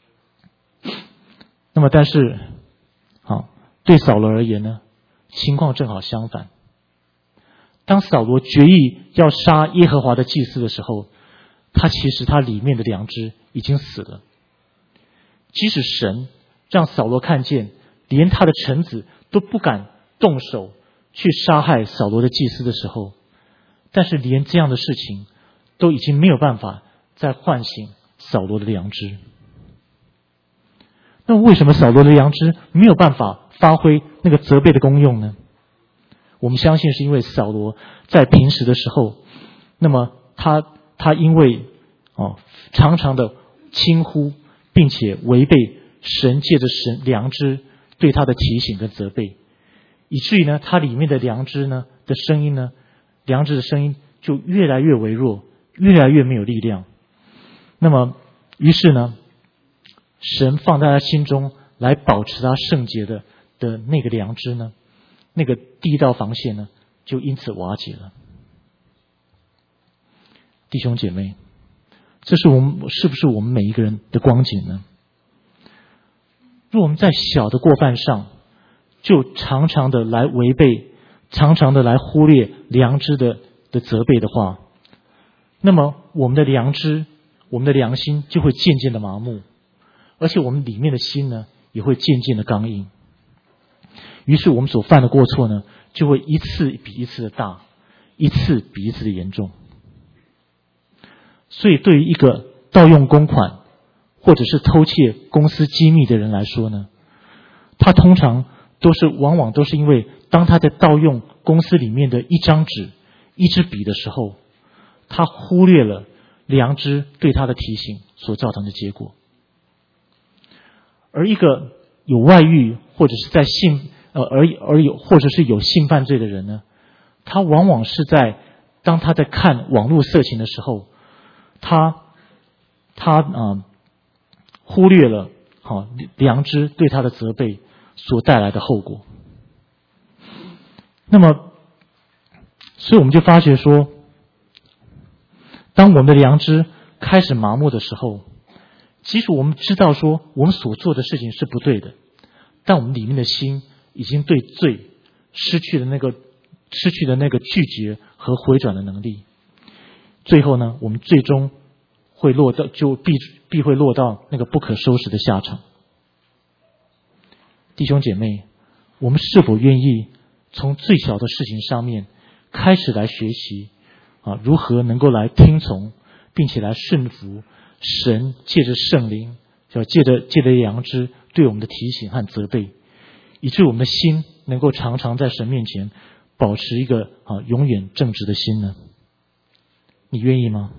那么但是好，对扫罗而言呢，情况正好相反。当扫罗决意要杀耶和华的祭司的时候，他其实他里面的良知已经死了。即使神让扫罗看见，连他的臣子都不敢动手去杀害扫罗的祭司的时候，但是连这样的事情都已经没有办法再唤醒扫罗的良知。那为什么扫罗的良知没有办法发挥那个责备的功用呢？我们相信是因为扫罗在平时的时候，那么他他因为哦常常的轻忽，并且违背神借着神良知对他的提醒跟责备，以至于呢他里面的良知呢的声音呢，良知的声音就越来越微弱，越来越没有力量。那么于是呢，神放在他心中来保持他圣洁的的那个良知呢，那个第一道防线呢，就因此瓦解了。弟兄姐妹，这是我们是不是我们每一个人的光景呢？若我们在小的过犯上，就常常的来违背，常常的来忽略良知的的责备的话，那么我们的良知，我们的良心就会渐渐的麻木，而且我们里面的心呢，也会渐渐的刚硬。于是我们所犯的过错呢，就会一次比一次的大，一次比一次的严重。所以对于一个盗用公款或者是偷窃公司机密的人来说呢，他通常都是往往都是因为当他在盗用公司里面的一张纸一支笔的时候，他忽略了良知对他的提醒所造成的结果。而一个有外遇或者是在性呃而而有或者是有性犯罪的人呢，他往往是在当他在看网络色情的时候，他他啊、呃、忽略了好良知对他的责备所带来的后果。那么所以我们就发觉说，当我们的良知开始麻木的时候，即使我们知道说我们所做的事情是不对的，但我们里面的心已经对罪失去了那个失去了那个拒绝和回转的能力。最后呢，我们最终会落到就必必会落到那个不可收拾的下场。弟兄姐妹，我们是否愿意从最小的事情上面开始来学习啊，如何能够来听从，并且来顺服神借着圣灵，就借着借着良知对我们的提醒和责备，以致我们的心能够常常在神面前保持一个啊永远正直的心呢？你愿意吗？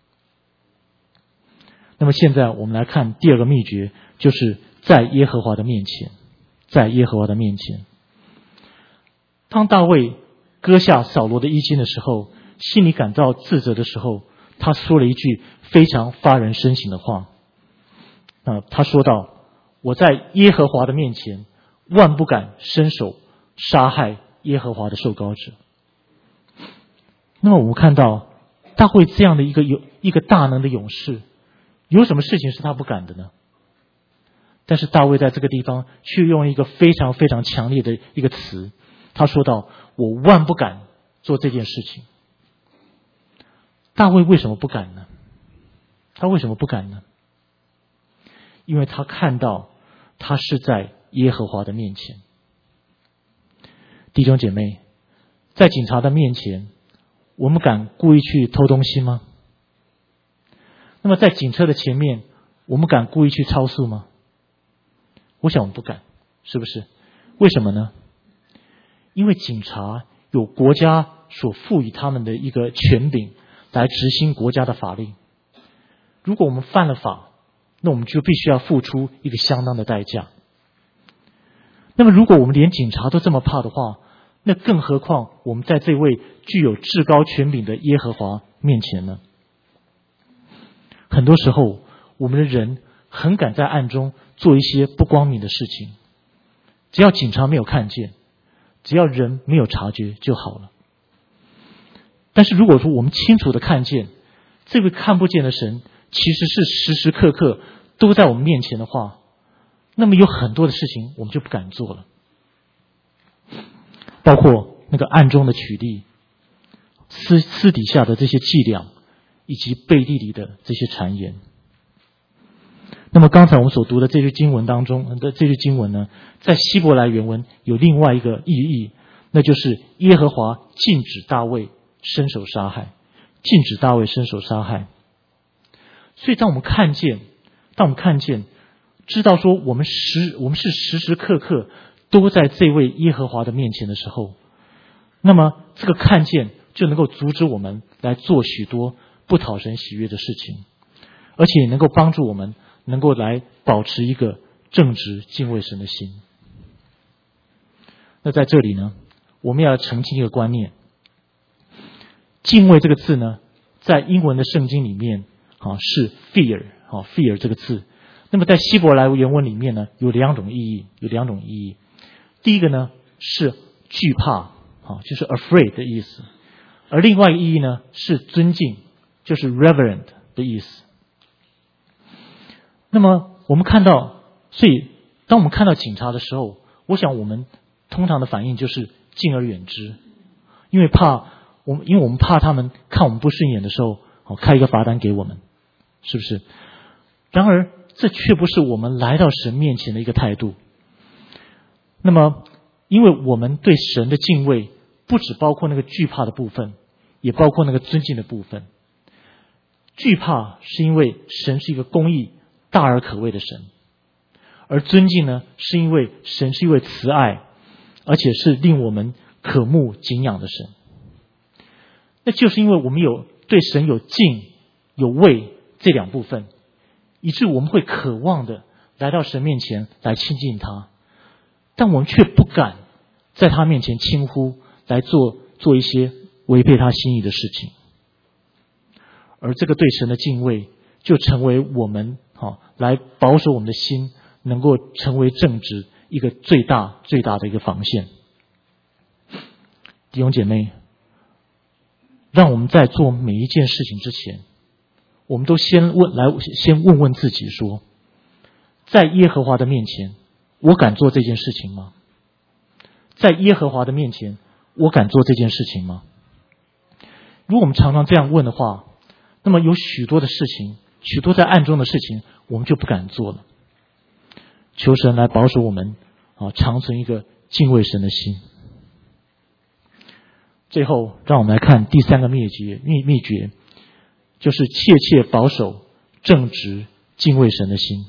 那么现在我们来看第二个秘诀，就是在耶和华的面前，在耶和华的面前。当大卫割下扫罗的衣襟的时候，心里感到自责的时候，他说了一句非常发人深省的话。呃、他说道：我在耶和华的面前万不敢伸手杀害耶和华的受膏者。那么我们看到大卫这样的一个有一个大能的勇士，有什么事情是他不敢的呢？但是大卫在这个地方却用一个非常非常强烈的一个词，他说道：我万不敢做这件事情。 大卫为什么不敢呢？他为什么不敢呢？因为他看到他是在耶和华的面前。弟兄姐妹，在警察的面前，我们敢故意去偷东西吗？那么在警车的前面，我们敢故意去超速吗？我想我们不敢，是不是？为什么呢？因为警察有国家所赋予他们的一个权柄来执行国家的法令。如果我们犯了法，那我们就必须要付出一个相当的代价。那么如果我们连警察都这么怕的话，那更何况我们在这位具有至高权柄的耶和华面前呢？很多时候我们的人很敢在暗中做一些不光明的事情，只要警察没有看见，只要人没有察觉就好了。但是如果说我们清楚的看见这位看不见的神其实是时时刻刻都在我们面前的话，那么有很多的事情我们就不敢做了，包括那个暗中的取利、私私底下的这些伎俩，以及背地里的这些谗言。那么刚才我们所读的这句经文当中的这句经文呢，在希伯来原文有另外一个意义，那就是耶和华禁止大卫伸手杀害，禁止大卫伸手杀害。所以当我们看见，当我们看见，知道说我们时我们是时时刻刻都在这位耶和华的面前的时候，那么这个看见就能够阻止我们来做许多不讨神喜悦的事情，而且也能够帮助我们能够来保持一个正直敬畏神的心。那在这里呢，我们要澄清一个观念，敬畏这个字呢，在英文的圣经里面啊是 fear 啊 fear 这个字。那么在希伯来原文里面呢，有两种意义，有两种意义。第一个呢是惧怕啊，就是 afraid 的意思，而另外一个意义呢是尊敬，就是 reverent 的意思。那么我们看到，所以当我们看到警察的时候，我想我们通常的反应就是敬而远之，因为怕我们，因为我们怕他们看我们不顺眼的时候，开一个罚单给我们，是不是？然而这却不是我们来到神面前的一个态度。那么因为我们对神的敬畏不只包括那个惧怕的部分，也包括那个尊敬的部分。惧怕是因为神是一个公义大而可畏的神，而尊敬呢，是因为神是一位慈爱而且是令我们渴慕敬仰的神。那就是因为我们有对神有敬有畏这两部分，以致我们会渴望的来到神面前来亲近他，但我们却不敢在他面前轻忽，来做做一些违背他心意的事情。而这个对神的敬畏就成为我们好来保守我们的心能够成为正直一个最大最大的一个防线。弟兄姐妹，让我们在做每一件事情之前，我们都先问来先问问自己说，在耶和华的面前我敢做这件事情吗？在耶和华的面前我敢做这件事情吗？如果我们常常这样问的话，那么有许多的事情，许多在暗中的事情我们就不敢做了。求神来保守我们啊，长存一个敬畏神的心。最后让我们来看第三个秘诀秘秘诀就是切切保守正直敬畏神的心。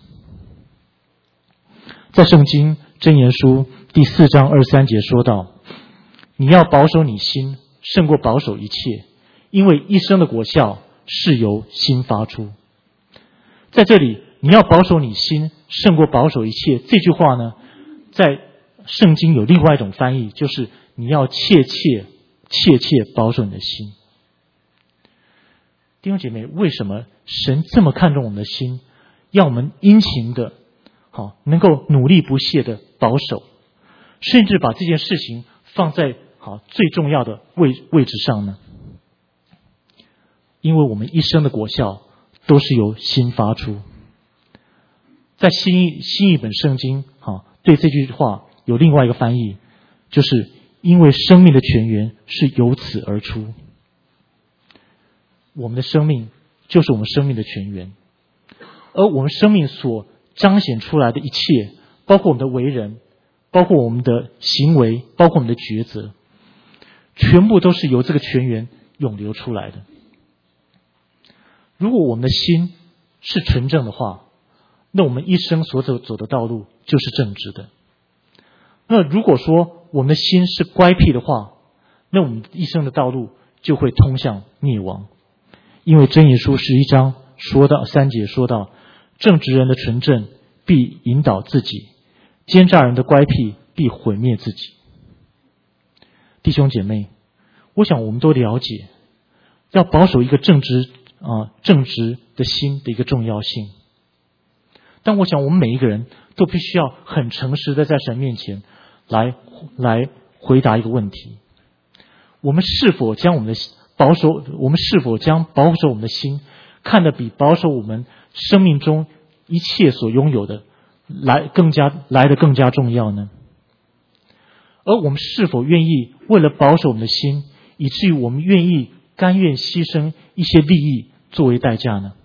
在圣经箴言书第四章二三节说到，你要保守你心胜过保守一切，因为一生的果效是由心发出。在这里你要保守你心胜过保守一切，这句话呢，在圣经有另外一种翻译，就是你要切切切切保守你的心。弟兄姐妹，为什么神这么看重我们的心，要我们殷勤的好能够努力不懈的保守，甚至把这件事情放在好最重要的位位置上呢？因为我们一生的果效都是由心发出。在新一新一本圣经好对这句话有另外一个翻译，就是因为生命的泉源是由此而出。 我们的生命就是我们生命的泉源，而我们生命所彰显出来的一切，包括我们的为人，包括我们的行为，包括我们的抉择，全部都是由这个泉源涌流出来的。如果我们的心是纯正的话，那我们一生所走走的道路就是正直的。那如果说我们的心是乖僻的话，那我们一生的道路就会通向灭亡。因为箴言书十一章说到三节说到，正直人的纯正必引导自己，奸诈人的乖僻必毁灭自己。弟兄姐妹，我想我们都了解，要保守一个正直啊、呃、正直的心的一个重要性。但我想我们每一个人都必须要很诚实的在神面前来来回答一个问题：我们是否将我们的保守，我们是否将保守我们的心看得比保守我们生命中一切所拥有的来更加来得更加重要呢？而我们是否愿意为了保守我们的心，以至于我们愿意甘愿牺牲一些利益作为代价呢？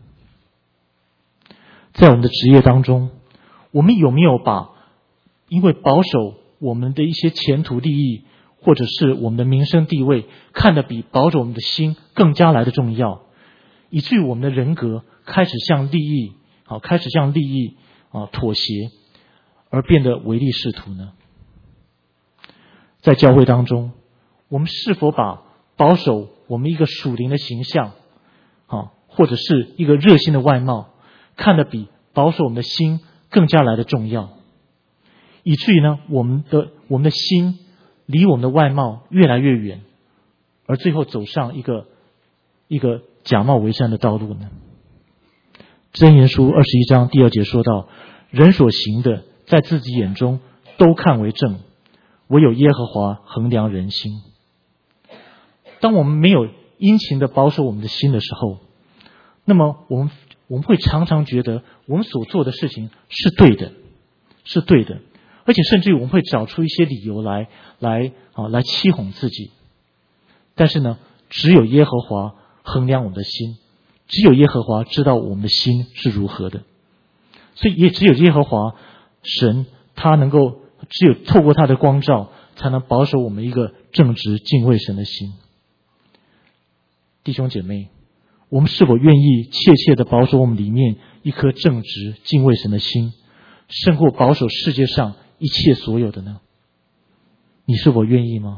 在我们的职业当中，我们有没有把因为保守我们的一些前途利益，或者是我们的名声地位，看得比保守我们的心更加来的重要，以至于我们的人格开始向利益啊，开始向利益啊妥协，而变得唯利是图呢？在教会当中，我们是否把保守我们一个属灵的形象啊，或者是一个热心的外貌，看得比保守我们的心更加来的重要，以至于呢，我们的我们的心离我们的外貌越来越远，而最后走上一个一个假冒为善的道路呢？箴言书二十一章第二节说到，人所行的在自己眼中都看为正，唯有耶和华衡量人心。当我们没有殷勤的保守我们的心的时候，那么我们我们会常常觉得我们所做的事情是对的，是对的，而且甚至于我们会找出一些理由来来啊来欺哄自己。但是呢，只有耶和华衡量我们的心，只有耶和华知道我们的心是如何的，所以也只有耶和华神他能够，只有透过他的光照，才能保守我们一个正直敬畏神的心。弟兄姐妹，我们是否愿意切切的保守我们里面一颗正直敬畏神的心，胜过保守世界上一切所有的呢？你是否愿意吗？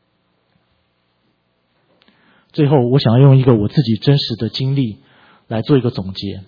最后，我想要用一个我自己真实的经历来做一个总结。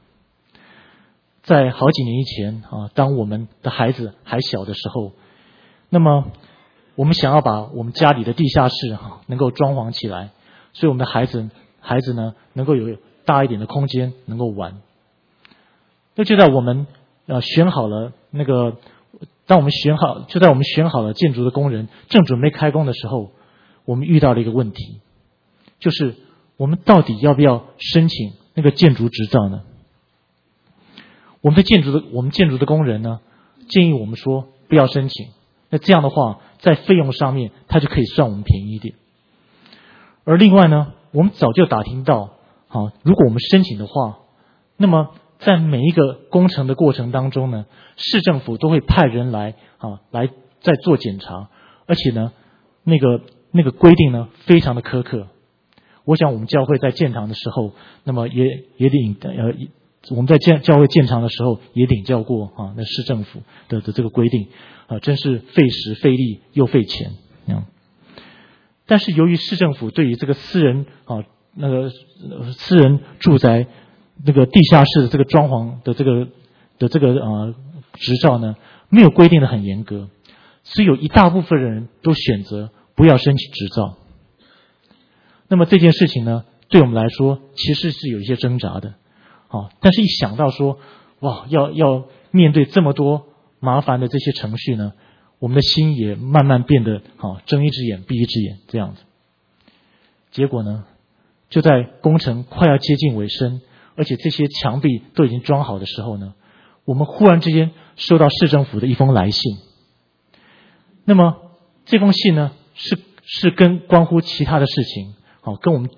在好几年以前啊，当我们的孩子还小的时候，那么我们想要把我们家里的地下室啊能够装潢起来，所以我们的孩子孩子呢能够有大一点的空间能够玩。那就在我们呃选好了那个，当我们选好就在我们选好了建筑的工人正准备开工的时候，我们遇到了一个问题，就是我们到底要不要申请那个建筑执照呢？我们的建筑的我们建筑的工人呢，建议我们说不要申请。那这样的话，在费用上面，他就可以算我们便宜一点。而另外呢，我们早就打听到，啊，如果我们申请的话，那么在每一个工程的过程当中呢，市政府都会派人来啊来再做检查，而且呢，那个那个规定呢非常的苛刻。我想我们教会在建堂的时候，那么也也领呃。我们在建教会建堂的时候也领教过啊，那市政府的的这个规定啊，真是费时费力又费钱。嗯，但是由于市政府对于这个私人啊那个私人住宅那个地下室的这个装潢的这个的这个啊执照呢，没有规定的很严格，所以有一大部分人都选择不要申请执照。那么这件事情呢，对我们来说其实是有一些挣扎的。啊，但是一想到说，哇，要要面对这么多麻烦的这些程序呢，我们的心也慢慢变得啊，睁一只眼闭一只眼这样子。结果呢，就在工程快要接近尾声，而且这些墙壁都已经装好的时候呢，我们忽然之间收到市政府的一封来信。那么这封信呢，是是跟关乎其他的事情，好，跟我们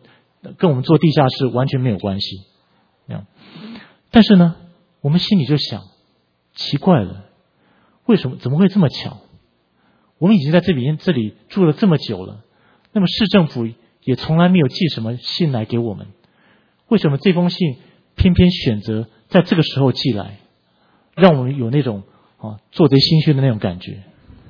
跟我们做地下室完全没有关系。这样，但是呢，我们心里就想，奇怪了，为什么怎么会这么巧？我们已经在这边这里住了这么久了，那么市政府也从来没有寄什么信来给我们，为什么这封信偏偏选择在这个时候寄来，让我们有那种啊做贼心虚的那种感觉？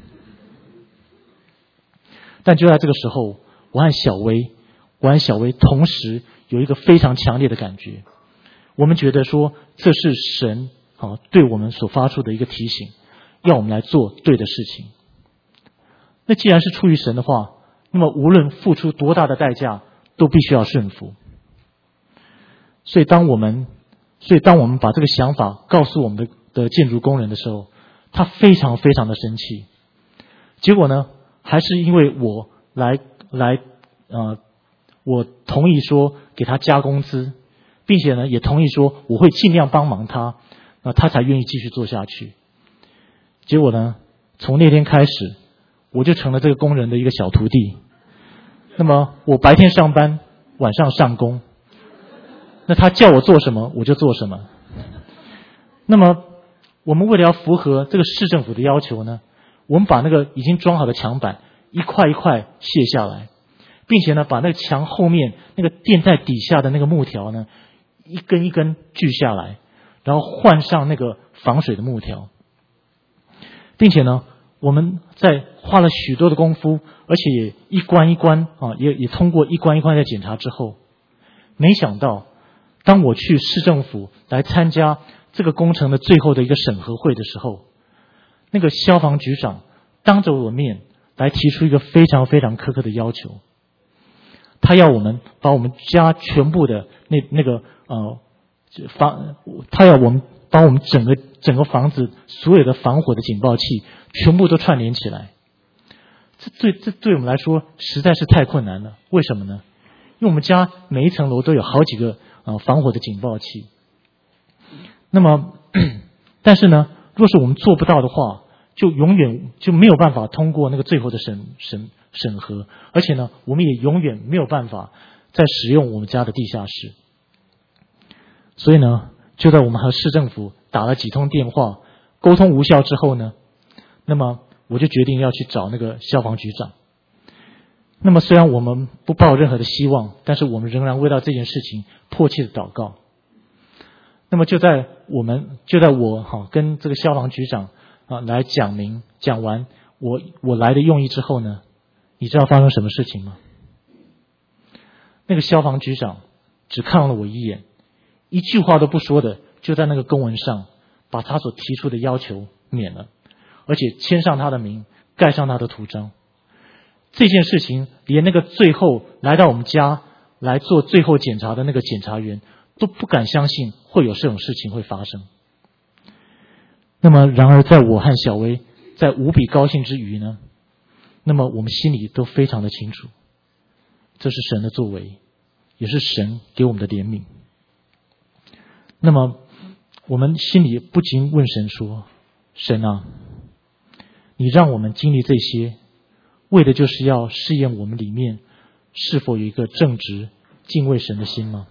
但就在这个时候，我和小薇，我和小薇同时有一个非常强烈的感觉，我们觉得说这是神啊对我们所发出的一个提醒，要我们来做对的事情。那既然是出于神的话，那么无论付出多大的代价，都必须要顺服。所以当我们，所以当我们把这个想法告诉我们的的建筑工人的时候，他非常非常的生气。结果呢，还是因为我来来呃，我同意说给他加工资，并且呢也同意说我会尽量帮忙他，那他才愿意继续做下去。结果呢，从那天开始，我就成了这个工人的一个小徒弟。那么我白天上班，晚上上工，那他叫我做什么我就做什么。那么我们为了要符合这个市政府的要求呢，我们把那个已经装好的墙板一块一块卸下来，并且呢把那个墙后面那个垫在底下的那个木条呢一根一根锯下来，然后换上那个防水的木条，并且呢我们在花了许多的功夫，而且也一关一关啊，也也通过一关一关的检查之后，没想到当我去市政府来参加这个工程的最后的一个审核会的时候，那个消防局长当着我面来提出一个非常非常苛刻的要求，他要我们把我们家全部的那那个呃房，他要我们把我们整个整个房子所有的防火的警报器全部都串联起来。这对这对我们来说实在是太困难了。为什么呢？因为我们家每一层楼都有好几个呃防火的警报器。那么，但是呢，若是我们做不到的话，就永远就没有办法通过那个最后的审审审核，而且呢，我们也永远没有办法再使用我们家的地下室。所以呢，就在我们和市政府打了几通电话，沟通无效之后呢，那么我就决定要去找那个消防局长。那么虽然我们不抱任何的希望，但是我们仍然为到这件事情迫切的祷告。那么就在我们就在我哈跟这个消防局长啊来讲明讲完我我来的用意之后呢，你知道发生什么事情吗？那个消防局长只看了我一眼，一句话都不说的就在那个公文上把他所提出的要求免了，而且签上他的名，盖上他的图章。这件事情连那个最后来到我们家来做最后检查的那个检察员都不敢相信会有这种事情会发生。那么然而在我和小薇在无比高兴之余呢，那么我们心里都非常的清楚，这是神的作为，也是神给我们的怜悯。那么我们心里不禁问神说，神啊，你让我们经历这些，为的就是要试验我们里面是否有一个正直敬畏神的心吗？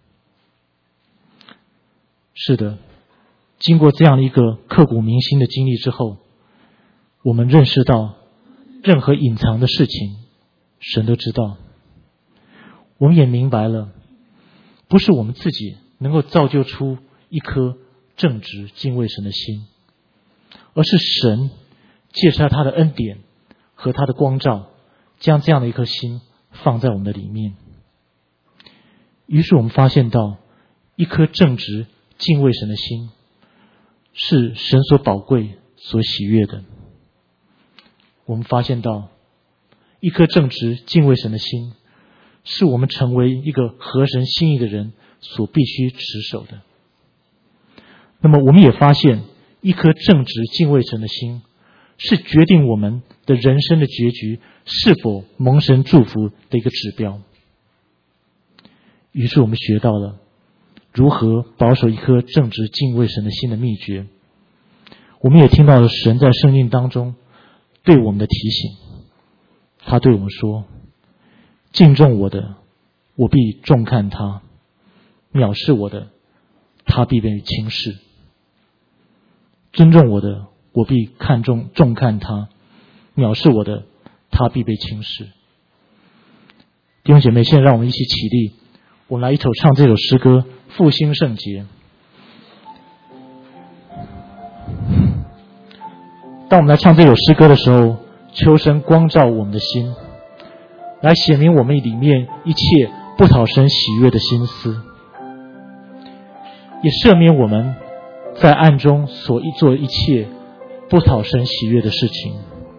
是的，经过这样一个刻骨铭心的经历之后，我们认识到任何隐藏的事情神都知道。我们也明白了，不是我们自己能够造就出一颗正直敬畏神的心，而是神借着他的恩典和他的光照，将这样的一颗心放在我们的里面。于是我们发现到，一颗正直敬畏神的心是神所宝贵所喜悦的。我们发现到，一颗正直敬畏神的心是我们成为一个合神心意的人所必须持守的。那么我们也发现，一颗正直敬畏神的心是决定我们的人生的结局是否蒙神祝福的一个指标。于是我们学到了如何保守一颗正直敬畏神的心的秘诀。我们也听到了神在圣经当中对我们的提醒。他对我们说，敬重我的我必重看他；藐视我的，他必被轻视。尊重我的，我必看重重看他；藐视我的，他必被轻视。弟兄姐妹，现在让我们一起起立，我们来一起唱这首诗歌《复兴圣洁》。当我们来唱这首诗歌的时候，求神光照我们的心，来显明我们里面一切不讨神喜悦的心思，也赦免我们在暗中所做一切不讨神喜悦的事情。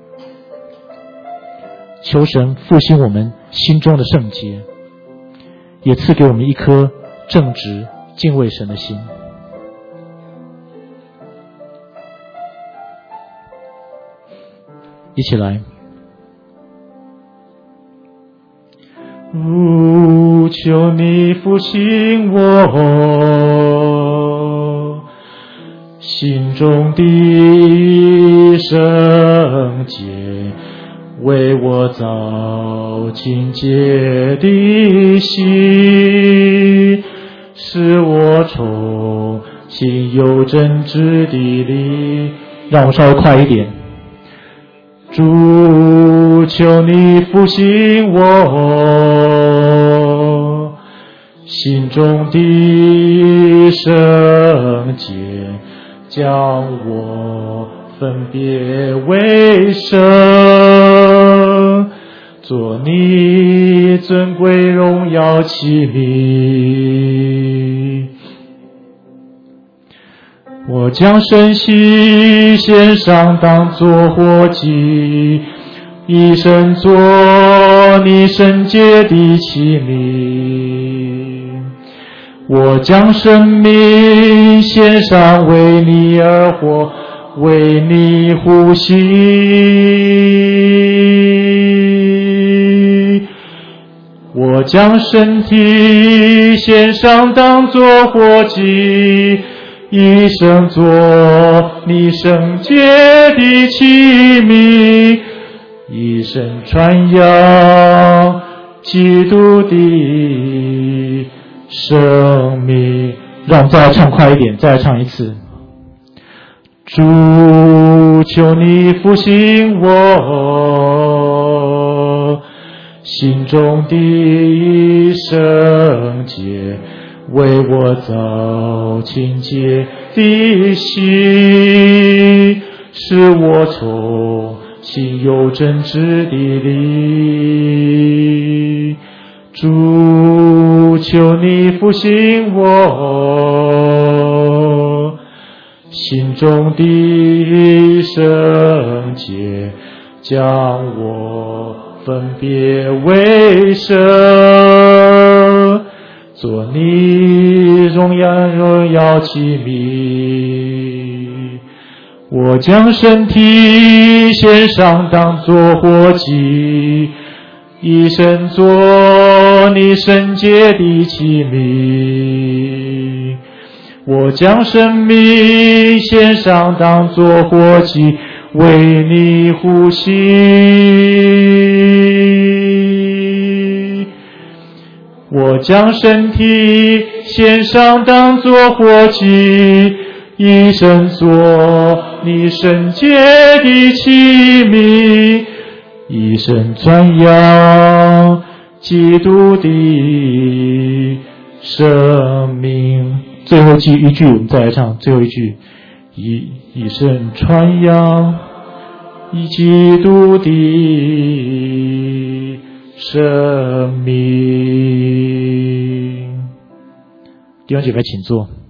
求神复兴我们心中的圣洁，也赐给我们一颗正直敬畏神的心。一起来。主，求你复兴我心中的圣洁，为我造清洁的心，使我重新有正直的力。让我稍微快一点。主，求你复兴我心中的圣洁，将我分别为圣，做你尊贵荣耀器皿。我将身心献上，当作活祭，一生做你圣洁的器皿。我将生命献上，为你而活，为你呼吸。我将身体献上，当作活祭，一生做你圣洁的器皿，一生传扬基督的生命。让我们再来唱快一点，再来唱一次。主，求你复兴我心中的圣洁，为我造清洁的心，使我重新有正直的力。主，求你复兴我心中的圣洁，将我分别为圣，做你荣耀荣耀器皿。我将身体献上，当作活祭，一生做你圣洁的器皿。我将生命献上，当作活祭，为你呼吸。我将身体献上，当作活祭，一生做你圣洁的器皿，一生传扬基督的生命。最后一句，我们再来唱最后一句，一一生传扬以基督的生命。弟兄姐妹请坐。